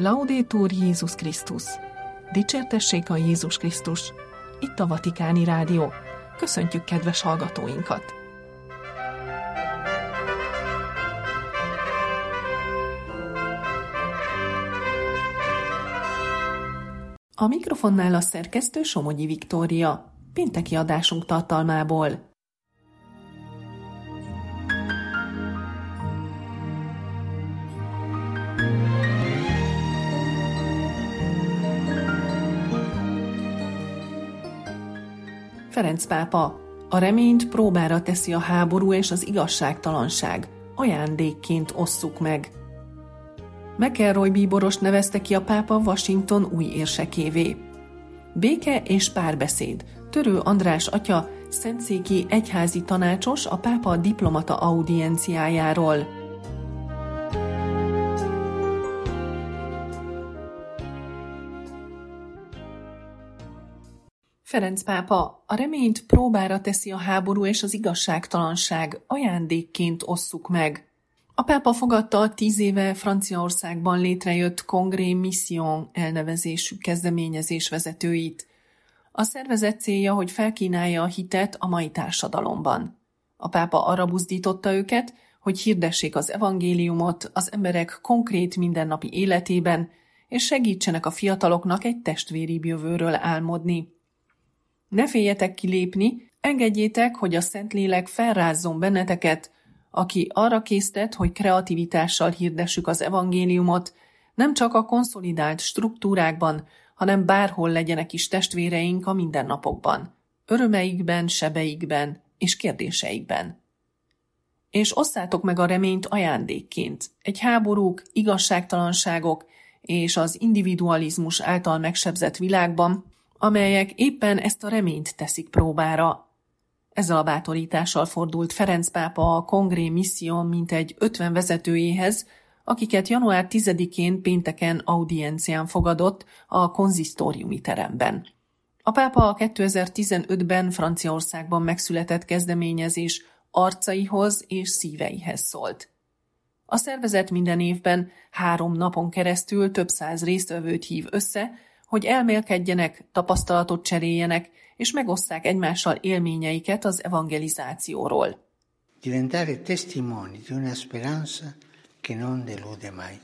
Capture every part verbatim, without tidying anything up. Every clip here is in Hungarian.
Laudetur Jézus Krisztus! Dicsértessék a Jézus Krisztus! Itt a Vatikáni Rádió. Köszöntjük kedves hallgatóinkat! A mikrofonnál a szerkesztő Somogyi Viktória. Pénteki adásunk tartalmából. Ferenc pápa: a reményt próbára teszi a háború és az igazságtalanság, ajándékként osszuk meg. McElroy bíborost nevezte ki a pápa Washington új érsekévé. Béke és párbeszéd. Törő András atya, szentszéki egyházi tanácsos a pápa diplomata audienciájáról. Ferenc pápa: a reményt próbára teszi a háború és az igazságtalanság, ajándékként osszuk meg. A pápa fogadta a tíz éve Franciaországban létrejött Congrès Mission elnevezésű kezdeményezés vezetőit. A szervezet célja, hogy felkínálja a hitet a mai társadalomban. A pápa arra buzdította őket, hogy hirdessék az evangéliumot az emberek konkrét mindennapi életében, és segítsenek a fiataloknak egy testvéribb jövőről álmodni. Ne féljetek kilépni, engedjétek, hogy a Szentlélek felrázzon benneteket, aki arra késztet, hogy kreativitással hirdessük az evangéliumot, nem csak a konszolidált struktúrákban, hanem bárhol legyenek is testvéreink a mindennapokban, örömeikben, sebeikben és kérdéseikben. És osszátok meg a reményt ajándékként, egy háborúk, igazságtalanságok és az individualizmus által megsebzett világban, amelyek éppen ezt a reményt teszik próbára. Ezzel a bátorítással fordult Ferenc pápa a Congrès Mission mintegy ötven vezetőjéhez, akiket január tizedikén pénteken audiencián fogadott a konzisztóriumi teremben. A pápa a kétezer-tizenötben Franciaországban megszületett kezdeményezés arcaihoz és szíveihez szólt. A szervezet minden évben három napon keresztül több száz résztvevőt hív össze, hogy elmélkedjenek, tapasztalatot cseréljenek, és megosszák egymással élményeiket az evangelizációról. Diventare testimoni di una speranza che non delude mai.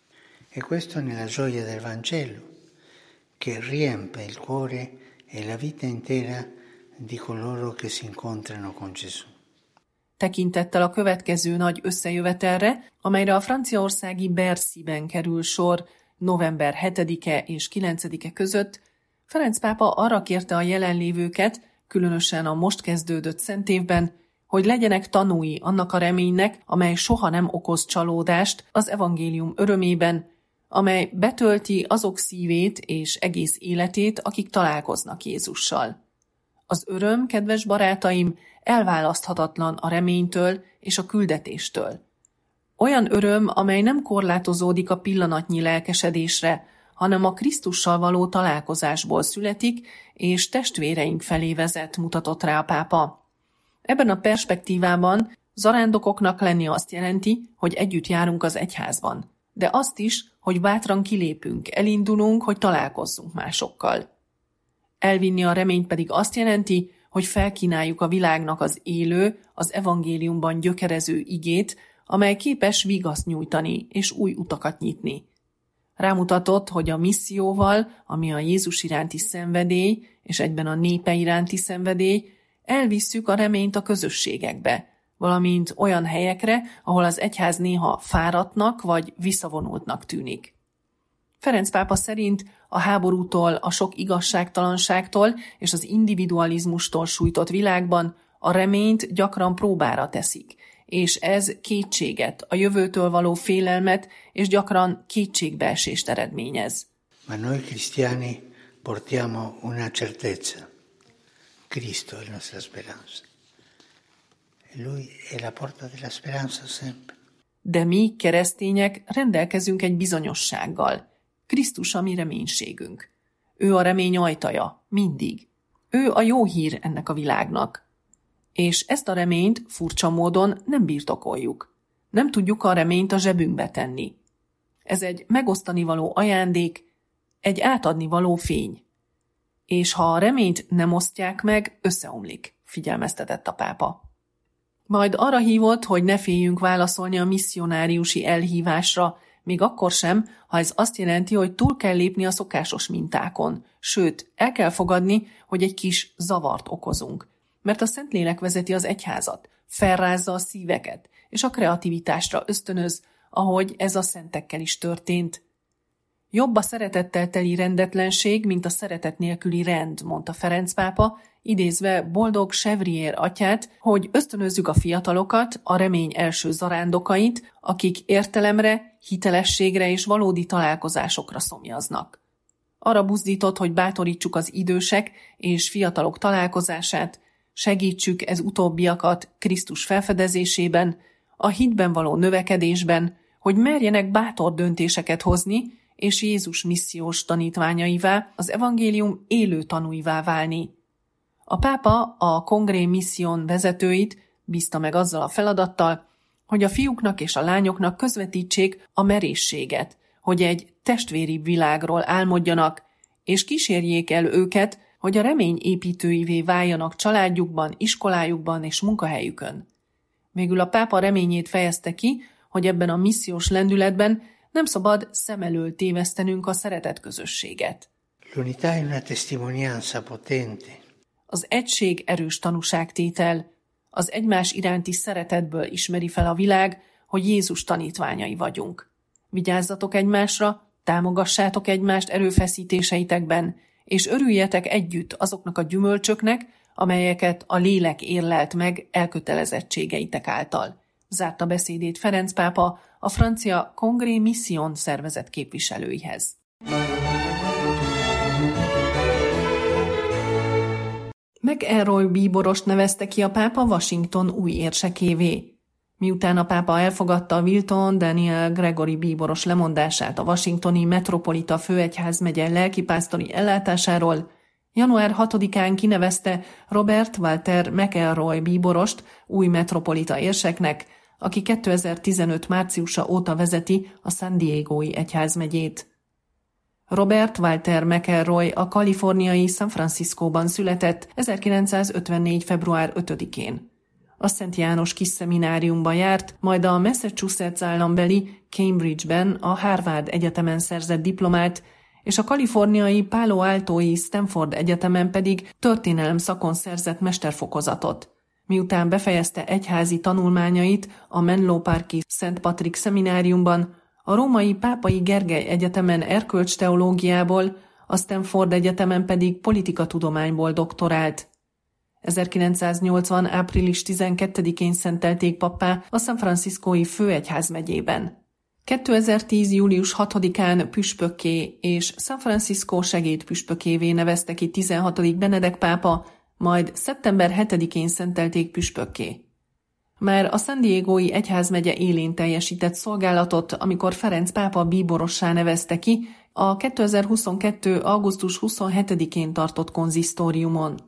E questo nella gioia del Vangelo, che riempie il cuore e la vita intera di coloro che si incontrano con Gesù. Tekintettel a következő nagy összejövetelre, amelyre a franciaországi Bercyben kerül sor november hetedike és kilencedike között, Ferenc pápa arra kérte a jelenlévőket, különösen a most kezdődött szentévben, hogy legyenek tanúi annak a reménynek, amely soha nem okoz csalódást az evangélium örömében, amely betölti azok szívét és egész életét, akik találkoznak Jézussal. Az öröm, kedves barátaim, elválaszthatatlan a reménytől és a küldetéstől. Olyan öröm, amely nem korlátozódik a pillanatnyi lelkesedésre, hanem a Krisztussal való találkozásból születik, és testvéreink felé vezet, mutatott rá a pápa. Ebben a perspektívában zarándokoknak lenni azt jelenti, hogy együtt járunk az egyházban, de azt is, hogy bátran kilépünk, elindulunk, hogy találkozzunk másokkal. Elvinni a reményt pedig azt jelenti, hogy felkínáljuk a világnak az élő, az evangéliumban gyökerező igét, amely képes vigaszt nyújtani és új utakat nyitni. Rámutatott, hogy a misszióval, ami a Jézus iránti szenvedély, és egyben a népe iránti szenvedély, elvisszük a reményt a közösségekbe, valamint olyan helyekre, ahol az egyház néha fáradtnak vagy visszavonultnak tűnik. Ferenc pápa szerint a háborútól, a sok igazságtalanságtól és az individualizmustól sújtott világban a reményt gyakran próbára teszik, és ez kétséget, a jövőtől való félelmet és gyakran kétségbeesést eredményez. Ma noi cristiani portiamo una certezza. Cristo è la nostra speranza. Lui è la porta della speranza sempre. De mi, keresztények, rendelkezünk egy bizonyossággal. Krisztus a mi reménységünk. Ő a remény ajtaja, mindig. Ő a jó hír ennek a világnak. És ezt a reményt furcsa módon nem birtokoljuk. Nem tudjuk a reményt a zsebünkbe tenni. Ez egy megosztani való ajándék, egy átadni való fény. És ha a reményt nem osztják meg, összeomlik, figyelmeztetett a pápa. Majd arra hívott, hogy ne féljünk válaszolni a misszionáriusi elhívásra, még akkor sem, ha ez azt jelenti, hogy túl kell lépni a szokásos mintákon, sőt, el kell fogadni, hogy egy kis zavart okozunk. Mert a Szentlélek vezeti az egyházat, felrázza a szíveket, és a kreativitásra ösztönöz, ahogy ez a szentekkel is történt. Jobb a szeretettel teli rendetlenség, mint a szeretet nélküli rend, mondta Ferenc pápa, idézve boldog Chevrier atyát, hogy ösztönözzük a fiatalokat, a remény első zarándokait, akik értelemre, hitelességre és valódi találkozásokra szomjaznak. Arra buzdított, hogy bátorítsuk az idősek és fiatalok találkozását, segítsük ez utóbbiakat Krisztus felfedezésében, a hitben való növekedésben, hogy merjenek bátor döntéseket hozni, és Jézus missziós tanítványaivá, az evangélium élő tanúivá válni. A pápa a Congré Mission vezetőit bízta meg azzal a feladattal, hogy a fiúknak és a lányoknak közvetítsék a merészséget, hogy egy testvéribb világról álmodjanak, és kísérjék el őket, hogy a remény építőivé váljanak családjukban, iskolájukban és munkahelyükön. Végül a pápa reményét fejezte ki, hogy ebben a missziós lendületben nem szabad szem elől tévesztenünk a szeretet közösséget. L'unità è una testimonianza potente. Az egység erős tanúságtétel, az egymás iránti szeretetből ismeri fel a világ, hogy Jézus tanítványai vagyunk. Vigyázzatok egymásra, támogassátok egymást erőfeszítéseitekben, és örüljetek együtt azoknak a gyümölcsöknek, amelyeket a lélek érlelt meg elkötelezettségeitek által. Zárta beszédét Ferenc pápa a francia Congré Mission szervezet képviselőihez. McElroy bíborost nevezte ki a pápa Washington új érsekévé. Miután a pápa elfogadta a Wilton Daniel Gregory bíboros lemondását a washingtoni metropolita főegyházmegye lelkipásztori ellátásáról, január hatodikán kinevezte Robert Walter McElroy bíborost új metropolita érseknek, aki kétezer-tizenöt márciusa óta vezeti a San Diegói egyházmegyét. Robert Walter McElroy a kaliforniai San Franciscóban született ezerkilencszázötvennégy február ötödikén. A Szent János kis szemináriumba járt, majd a Massachusetts állambeli Cambridge-ben a Harvard Egyetemen szerzett diplomát, és a kaliforniai Palo Alto-i Stanford Egyetemen pedig történelem szakon szerzett mesterfokozatot. Miután befejezte egyházi tanulmányait a Menlo Parki Szent Patrik szemináriumban, a római Pápai Gergely Egyetemen erkölcsteológiából, a Stanford Egyetemen pedig politikatudományból doktorált. ezerkilencszáznyolcvan április tizenkettedikén szentelték pappá a San Franciscói főegyházmegyében. kétezer-tíz július hatodikán püspökké és San Francisco segédpüspökévé nevezte ki tizenhatodik Benedek pápa, majd szeptember hetedikén szentelték püspökké. Már a San Diegói egyházmegye élén teljesített szolgálatot, amikor Ferenc pápa bíborossá nevezte ki a kétezer-huszonkettő augusztus huszonhetedikén tartott konzisztóriumon.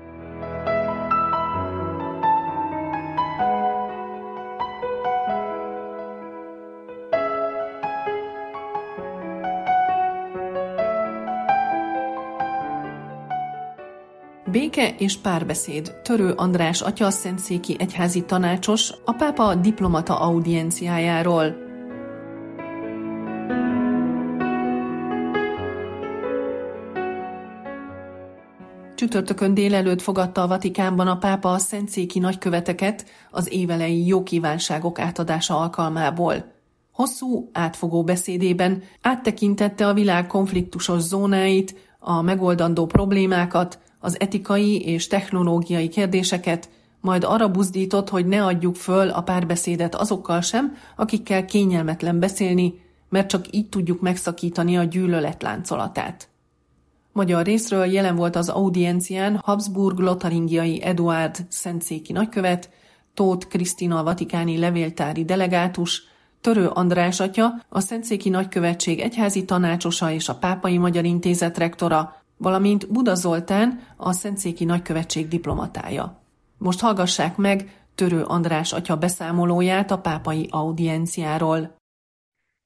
Béke és párbeszéd. Törő András atya, szentszéki egyházi tanácsos, a pápa diplomata audienciájáról. Csütörtökön délelőtt fogadta a Vatikánban a pápa a szentszéki nagyköveteket az évelei jó kívánságok átadása alkalmából. Hosszú, átfogó beszédében áttekintette a világ konfliktusos zónáit, a megoldandó problémákat, az etikai és technológiai kérdéseket, majd arra buzdított, hogy ne adjuk föl a párbeszédet azokkal sem, akikkel kényelmetlen beszélni, mert csak így tudjuk megszakítani a gyűlölet láncolatát. Magyar részről jelen volt az audiencián Habsburg-Lotaringiai Eduárd szentszéki nagykövet, Tóth Krisztina a vatikáni levéltári delegátus, Törő András atya, a szentszéki nagykövetség egyházi tanácsosa és a Pápai Magyar Intézet rektora, valamint Buda Zoltán, a szentszéki nagykövetség diplomatája. Most hallgassák meg Törő András atya beszámolóját a pápai audienciáról.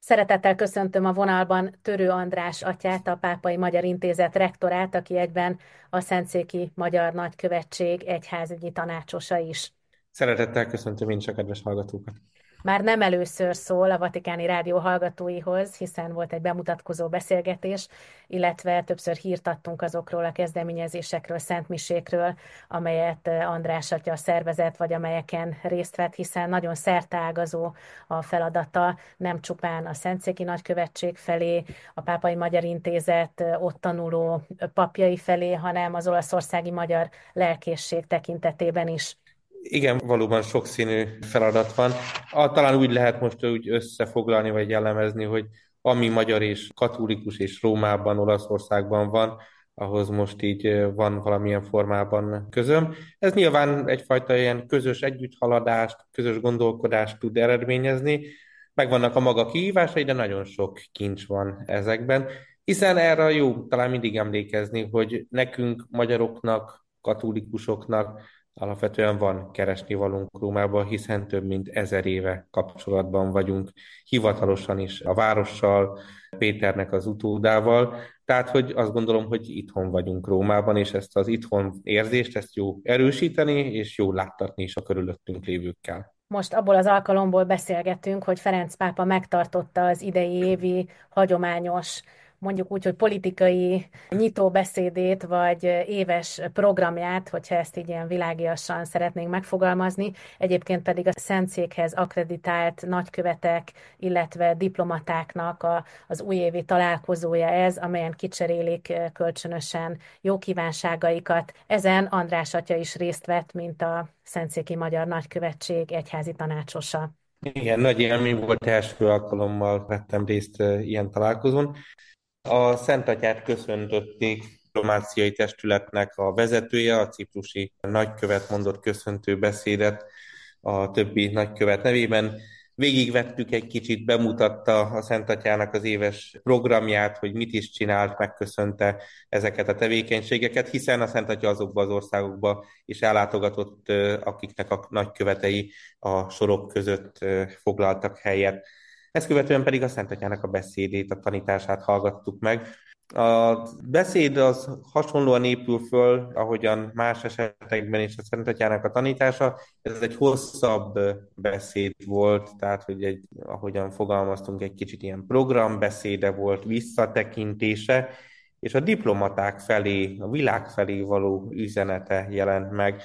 Szeretettel köszöntöm a vonalban Törő András atyát, a Pápai Magyar Intézet rektorát, aki egyben a Szentszéki Magyar Nagykövetség egyházügyi tanácsosa is. Szeretettel köszöntöm én is a kedves hallgatókat. Már nem először szól a Vatikáni Rádió hallgatóihoz, hiszen volt egy bemutatkozó beszélgetés, illetve többször hírt adtunk azokról a kezdeményezésekről, szentmisékről, amelyet András atya szervezett, vagy amelyeken részt vett, hiszen nagyon szerteágazó a feladata, nem csupán a Szentszéki Nagykövetség felé, a Pápai Magyar Intézet ott tanuló papjai felé, hanem az olaszországi magyar lelkészség tekintetében is. Igen, valóban sokszínű feladat van. Ah, talán úgy lehet most úgy összefoglalni, vagy jellemezni, hogy ami magyar és katolikus és Rómában, Olaszországban van, ahhoz most így van valamilyen formában közöm. Ez nyilván egyfajta ilyen közös együtthaladást, közös gondolkodást tud eredményezni. Megvannak a maga kihívásai, de nagyon sok kincs van ezekben. Hiszen erre jó talán mindig emlékezni, hogy nekünk, magyaroknak, katolikusoknak alapvetően van keresnivalónk Rómában, hiszen több mint ezer éve kapcsolatban vagyunk hivatalosan is a várossal, Péternek az utódával. Tehát, hogy azt gondolom, hogy itthon vagyunk Rómában, és ezt az itthon érzést, ezt jó erősíteni, és jó láttatni is a körülöttünk lévőkkel. Most abból az alkalomból beszélgetünk, hogy Ferenc pápa megtartotta az idei évi hagyományos, mondjuk úgy, hogy politikai nyitóbeszédét, vagy éves programját, hogyha ezt így ilyen világiasan szeretnénk megfogalmazni. Egyébként pedig a Szentszékhez akkreditált nagykövetek, illetve diplomatáknak a, az újévi találkozója ez, amelyen kicserélik kölcsönösen jó kívánságaikat. Ezen András atya is részt vett, mint a Szentszéki Magyar Nagykövetség egyházi tanácsosa. Igen, nagy élmény volt, első alkalommal vettem részt ilyen találkozón. A Szent Atyát köszöntötték, diplomáciai testületnek a vezetője, a ciprusi nagykövet mondott köszöntő beszédet a többi nagykövet nevében. Végigvettük egy kicsit, bemutatta a Szent Atyának az éves programját, hogy mit is csinált, megköszönte ezeket a tevékenységeket, hiszen a Szent Atya azokba az országokba is ellátogatott, akiknek a nagykövetei a sorok között foglaltak helyet. Ezt követően pedig a Szent Atyának a beszédét, a tanítását hallgattuk meg. A beszéd az hasonlóan épül föl, ahogyan más esetekben is a Szent Atyának a tanítása. Ez egy hosszabb beszéd volt, tehát hogy egy, ahogyan fogalmaztunk, egy kicsit ilyen programbeszéde volt, visszatekintése, és a diplomaták felé, a világ felé való üzenete jelent meg.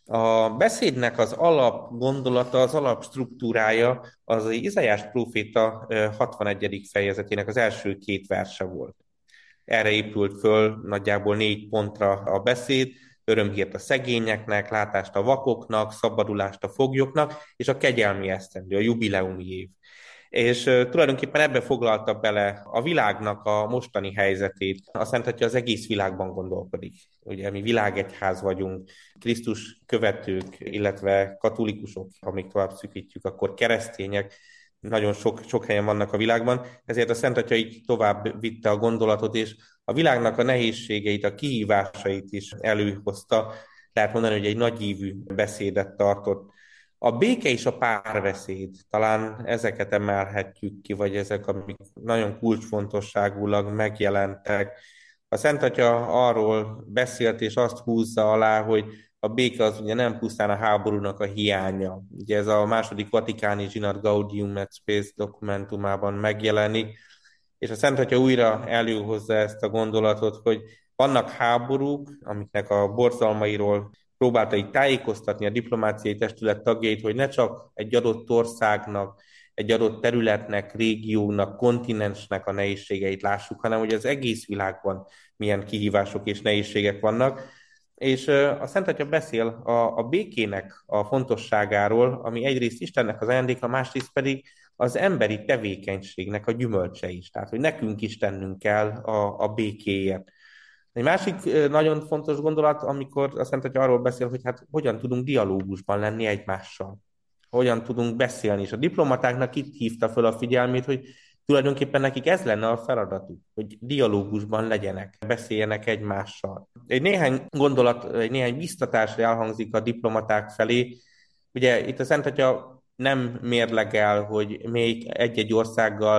A beszédnek az alap gondolata, az alap struktúrája az Izaiás próféta hatvanegyedik fejezetének az első két verse volt. Erre épült föl nagyjából négy pontra a beszéd: örömhírt a szegényeknek, látást a vakoknak, szabadulást a foglyoknak, és a kegyelmi esztendő, a jubileumi év. És tulajdonképpen ebbe foglalta bele a világnak a mostani helyzetét. Azt mondta, hogy az egész világban gondolkodik. Ugye mi világegyház vagyunk, Krisztus követők, illetve katolikusok, amíg tovább szűkítjük, akkor keresztények, nagyon sok, sok helyen vannak a világban, ezért a Szent Atya így tovább vitte a gondolatot, és a világnak a nehézségeit, a kihívásait is előhozta. Lehet mondani, hogy egy nagyívű beszédet tartott. A béke és a párbeszéd, talán ezeket emelhetjük ki, vagy ezek, amik nagyon kulcsfontosságúlag megjelentek. A Szent Atya arról beszélt, és azt húzza alá, hogy a béke az ugye nem pusztán a háborúnak a hiánya. Ugye ez a második vatikáni zsinat Gaudium et Spes dokumentumában megjelenik, és a Szent Atya újra előhozza ezt a gondolatot, hogy vannak háborúk, amiknek a borzalmairól próbálta így tájékoztatni a diplomáciai testület tagjait, hogy ne csak egy adott országnak, egy adott területnek, régiónak, kontinensnek a nehézségeit lássuk, hanem hogy az egész világban milyen kihívások és nehézségek vannak. És a Szent Atya beszél a, a békének a fontosságáról, ami egyrészt Istennek az ajándéka, másrészt pedig az emberi tevékenységnek a gyümölcse is. Tehát, hogy nekünk is tennünk kell a, a békéért. Egy másik nagyon fontos gondolat, amikor a Szent Atya arról beszél, hogy hát hogyan tudunk dialógusban lenni egymással. Hogyan tudunk beszélni. És a diplomatáknak itt hívta föl a figyelmét, hogy tulajdonképpen nekik ez lenne a feladatuk, hogy dialógusban legyenek, beszéljenek egymással. Egy néhány gondolat, egy néhány biztatás elhangzik a diplomaták felé. Ugye itt a Szent Atya nem mérlegel, hogy még egy-egy országgal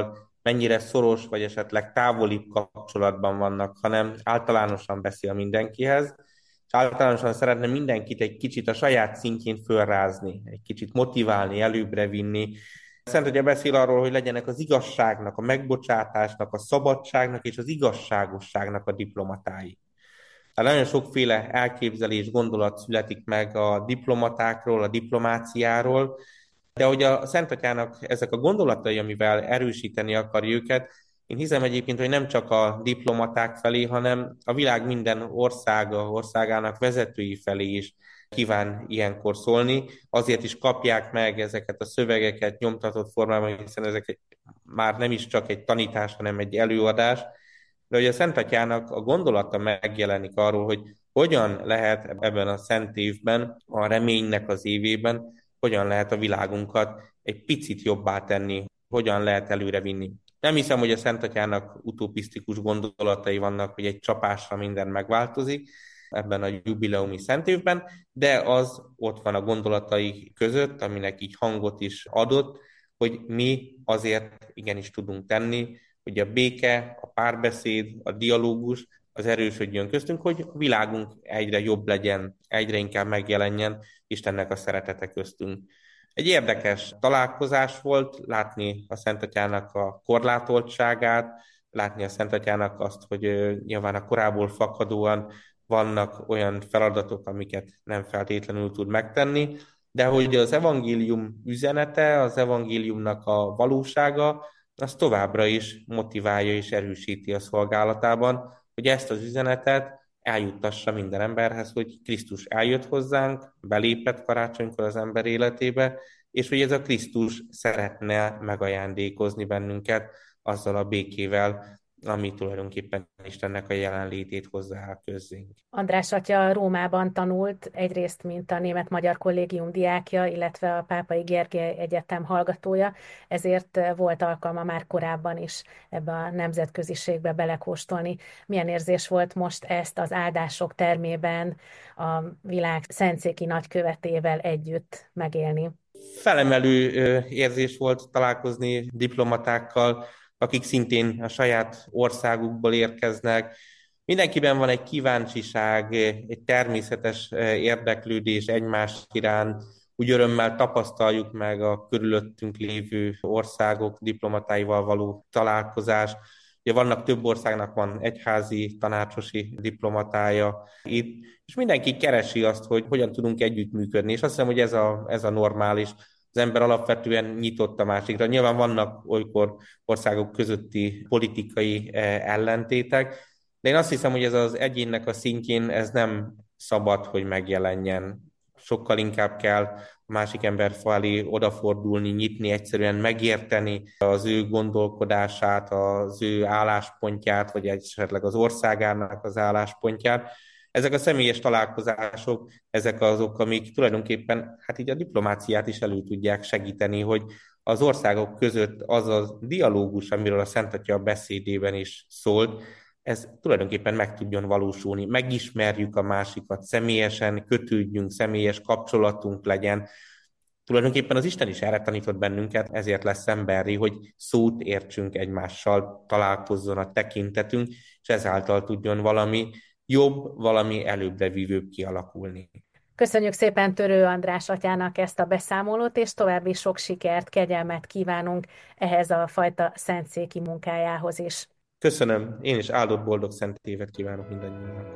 mennyire szoros, vagy esetleg távolibb kapcsolatban vannak, hanem általánosan beszél mindenkihez, és általánosan szeretne mindenkit egy kicsit a saját szintjén fölrázni, egy kicsit motiválni, előbbre vinni. Szent Atya beszél arról, hogy legyenek az igazságnak, a megbocsátásnak, a szabadságnak és az igazságosságnak a diplomatái. Tehát nagyon sokféle elképzelés, gondolat születik meg a diplomatákról, a diplomáciáról, de hogy a Szent Atyának ezek a gondolatai, amivel erősíteni akarja őket, én hiszem egyébként, hogy nem csak a diplomaták felé, hanem a világ minden országa, országának vezetői felé is kíván ilyenkor szólni. Azért is kapják meg ezeket a szövegeket nyomtatott formában, hiszen ezek már nem is csak egy tanítás, hanem egy előadás. De hogy a Szent Atyának a gondolata megjelenik arról, hogy hogyan lehet ebben a szent évben, a reménynek az évében, hogyan lehet a világunkat egy picit jobbá tenni, hogyan lehet előrevinni. Nem hiszem, hogy a Szent Atyának utopisztikus gondolatai vannak, hogy egy csapásra minden megváltozik ebben a jubileumi szent évben, de az ott van a gondolatai között, aminek így hangot is adott, hogy mi azért igenis tudunk tenni, hogy a béke, a párbeszéd, a dialógus az erősödjön köztünk, hogy a világunk egyre jobb legyen, egyre inkább megjelenjen Istennek a szeretete köztünk. Egy érdekes találkozás volt látni a Szent Atyának a korlátoltságát, látni a Szent Atyának azt, hogy nyilván a korából fakadóan vannak olyan feladatok, amiket nem feltétlenül tud megtenni, de hogy az evangélium üzenete, az evangéliumnak a valósága, az továbbra is motiválja és erősíti a szolgálatában, hogy ezt az üzenetet eljuttassa minden emberhez, hogy Krisztus eljött hozzánk, belépett karácsonykor az ember életébe, és hogy ez a Krisztus szeretne megajándékozni bennünket azzal a békével, ami tulajdonképpen Istennek a jelenlétét hozzá közénk. András atya Rómában tanult, egyrészt mint a Német-Magyar Kollégium diákja, illetve a Pápai Gergely Egyetem hallgatója, ezért volt alkalma már korábban is ebbe a nemzetköziségbe belekóstolni. Milyen érzés volt most ezt az áldások termében a világ szentszéki nagykövetével együtt megélni? Felemelő érzés volt találkozni diplomatákkal, akik szintén a saját országukból érkeznek. Mindenkiben van egy kíváncsiság, egy természetes érdeklődés egymás iránt, úgy örömmel tapasztaljuk meg a körülöttünk lévő országok diplomatáival való találkozást. Ugye vannak több országnak van egyházi, tanácsosi diplomatája itt, és mindenki keresi azt, hogy hogyan tudunk együttműködni, és azt hiszem, hogy ez a, ez a normális. Az ember alapvetően nyitott a másikra. Nyilván vannak olykor országok közötti politikai ellentétek, de én azt hiszem, hogy ez az egyénnek a szintjén ez nem szabad, hogy megjelenjen. Sokkal inkább kell a másik ember felé odafordulni, nyitni, egyszerűen megérteni az ő gondolkodását, az ő álláspontját, vagy esetleg az országának az álláspontját. Ezek a személyes találkozások, ezek azok, amik tulajdonképpen hát így a diplomáciát is elő tudják segíteni, hogy az országok között az a dialógus, amiről a Szent Atya a beszédében is szólt, ez tulajdonképpen meg tudjon valósulni. Megismerjük a másikat személyesen, kötődjünk, személyes kapcsolatunk legyen. Tulajdonképpen az Isten is erre tanított bennünket, ezért lesz emberi, hogy szót értsünk egymással, találkozzon a tekintetünk, és ezáltal tudjon valami jobb, valami előbbre vívőbb kialakulni. Köszönjük szépen Törő András atyának ezt a beszámolót, és további sok sikert, kegyelmet kívánunk ehhez a fajta szentszéki munkájához is. Köszönöm, én is áldott boldog szent évet kívánok mindannyiunknak.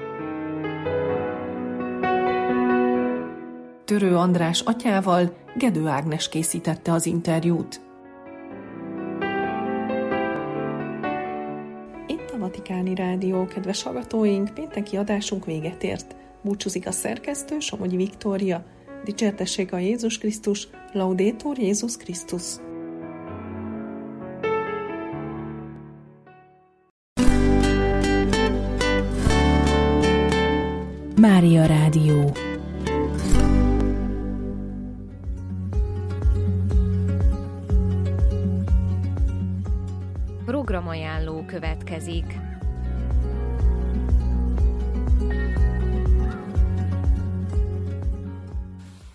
Törő András atyával Gedő Ágnes készítette az interjút. Itt a Vatikáni Rádió, kedves hallgatóink, pénteki adásunk véget ért. Búcsúzik a szerkesztő, Somogyi Viktória. Dicsértessék a Jézus Krisztus, Laudetur Jézus Krisztus. Mária Rádió. Programajánló következik.